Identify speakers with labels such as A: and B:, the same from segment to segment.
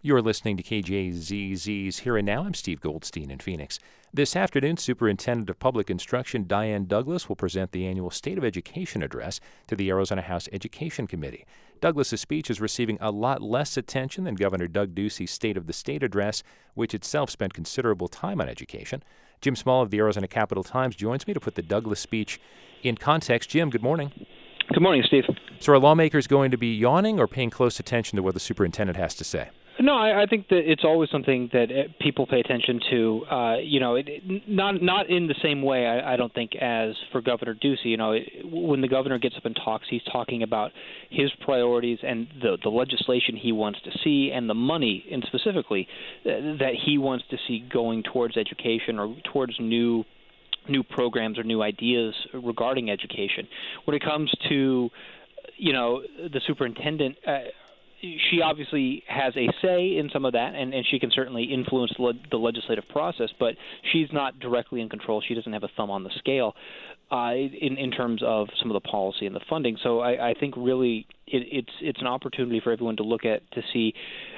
A: You're listening to KJZZ's Here and Now. I'm Steve Goldstein in Phoenix. This afternoon, Superintendent of Public Instruction Diane Douglas will present the annual State of Education address to the Arizona House Education Committee. Douglas's speech is receiving a lot less attention than Governor Doug Ducey's State of the State address, which itself spent considerable time on education. Jim Small of the Arizona Capital Times joins me to put the Douglas speech in context. Jim, good morning.
B: Good morning, Steve.
A: So are lawmakers going to be yawning or paying close attention to what the superintendent has to say?
B: No, I think that it's always something that people pay attention to. Not in the same way, I don't think, as for Governor Ducey. When the governor gets up and talks, he's talking about his priorities and the legislation he wants to see and the money, and specifically that he wants to see going towards education or towards new programs or new ideas regarding education. When it comes to, the superintendent, she obviously has a say in some of that, and she can certainly influence the legislative process, but she's not directly in control. She doesn't have a thumb on the scale in terms of some of the policy and the funding. So I think really it's an opportunity for everyone to look at to see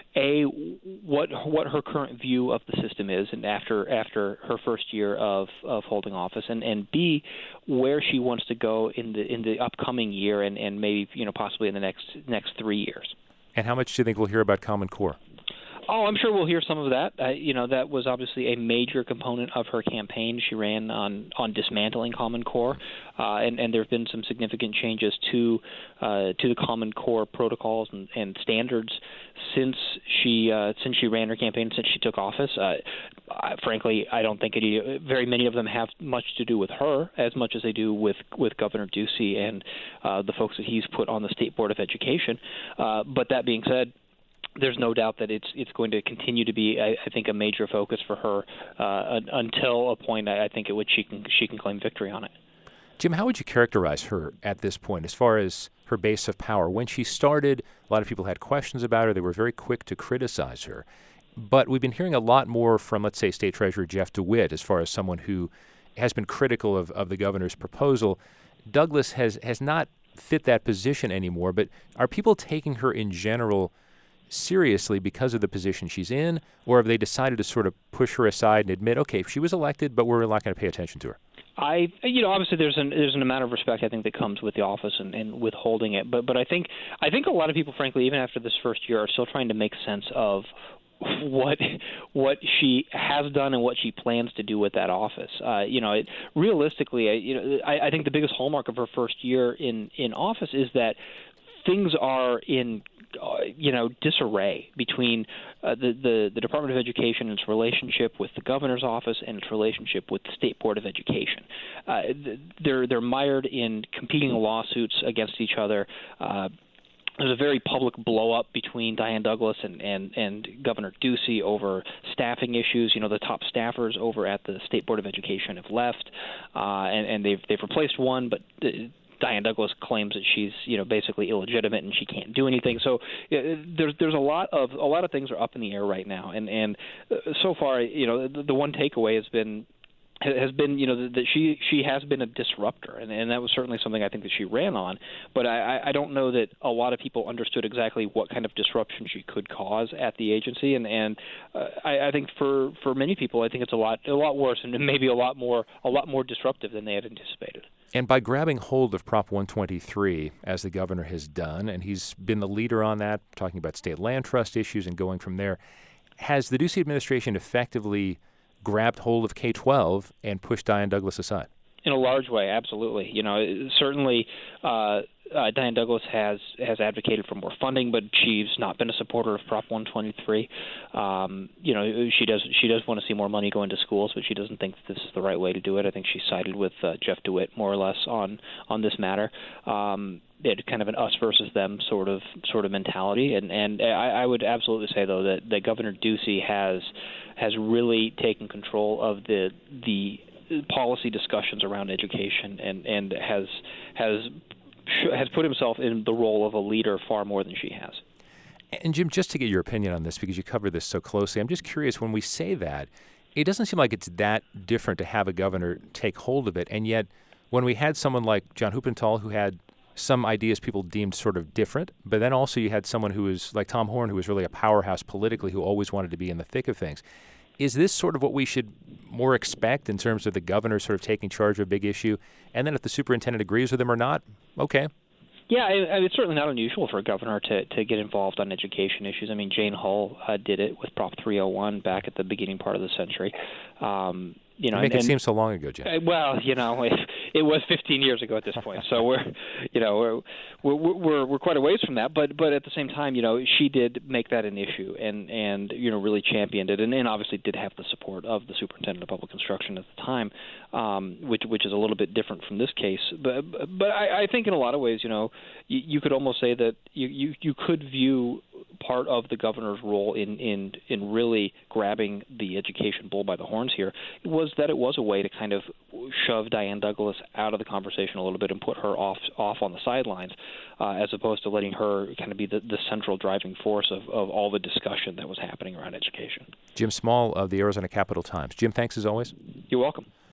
B: what her current view of the system is, and after her first year of holding office, and B, where she wants to go in the upcoming year, and maybe possibly in the next 3 years.
A: And how much do you think we'll hear about Common Core?
B: Oh, I'm sure we'll hear some of that. That was obviously a major component of her campaign. She ran on dismantling Common Core, and there have been some significant changes to the Common Core protocols and standards since she ran her campaign, since she took office. Frankly, I don't think very many of them have much to do with her as much as they do with Governor Ducey and the folks that he's put on the State Board of Education. But that being said, there's no doubt that it's going to continue to be, I think, a major focus for her until a point, I think, at which she can claim victory on it.
A: Jim, how would you characterize her at this point as far as her base of power? When she started, a lot of people had questions about her. They were very quick to criticize her. But we've been hearing a lot more from, let's say, State Treasurer Jeff DeWitt as far as someone who has been critical of the governor's proposal. Douglas has not fit that position anymore, but are people taking her in general seriously because of the position she's in, or have they decided to sort of push her aside and admit, okay, she was elected, but we're not going to pay attention to her?
B: Obviously there's an amount of respect, I think, that comes with the office and with holding it. But I think a lot of people, frankly, even after this first year, are still trying to make sense of what she has done and what she plans to do with that office. Realistically, I think the biggest hallmark of her first year in office is that things are in disarray between the Department of Education and its relationship with the governor's office and its relationship with the State Board of Education. They're mired in competing lawsuits against each other. There's a very public blow-up between Diane Douglas and Governor Ducey over staffing issues. The top staffers over at the State Board of Education have left, and they've replaced one, but Diane Douglas claims that she's basically illegitimate and she can't do anything. So there's a lot of things are up in the air right now, and so far the one takeaway has been that she has been a disruptor, and that was certainly something I think that she ran on. But I don't know that a lot of people understood exactly what kind of disruption she could cause at the agency, and I think for many people, I think it's a lot worse and maybe a lot more disruptive than they had anticipated.
A: And by grabbing hold of Prop 123, as the governor has done, and he's been the leader on that, talking about state land trust issues and going from there, has the Ducey administration effectively grabbed hold of K-12 and pushed Diane Douglas aside?
B: In a large way, absolutely. Certainly Diane Douglas has advocated for more funding, but she's not been a supporter of Prop 123. She does want to see more money go into schools, but she doesn't think this is the right way to do it. I think she sided with Jeff DeWitt more or less on this matter. It kind of an us versus them sort of mentality, and I would absolutely say though that Governor Ducey has really taken control of the policy discussions around education and has put himself in the role of a leader far more than she has.
A: And Jim, just to get your opinion on this, because you cover this so closely, I'm just curious, when we say that, it doesn't seem like it's that different to have a governor take hold of it, and yet when we had someone like John Huppenthal, who had some ideas people deemed sort of different, but then also you had someone who was like Tom Horne, who was really a powerhouse politically, who always wanted to be in the thick of things. Is this sort of what we should more expect in terms of the governor sort of taking charge of a big issue? And then if the superintendent agrees with him or not, okay.
B: Yeah, it's certainly not unusual for a governor to get involved on education issues. I mean, Jane Hull did it with Prop 301 back at the beginning part of the century.
A: You make it seem so long ago, Jim.
B: Well, it was 15 years ago at this point, so we're quite a ways from that. But at the same time, she did make that an issue and really championed it, and obviously did have the support of the superintendent of public instruction at the time, which is a little bit different from this case. But I think in a lot of ways, you could almost say that you could view part of the governor's role in really grabbing the education bull by the horns here was that it was a way to kind of shove Diane Douglas out of the conversation a little bit and put her off on the sidelines, as opposed to letting her kind of be the central driving force of all the discussion that was happening around education.
A: Jim Small of the Arizona Capitol Times. Jim, thanks as always.
B: You're welcome.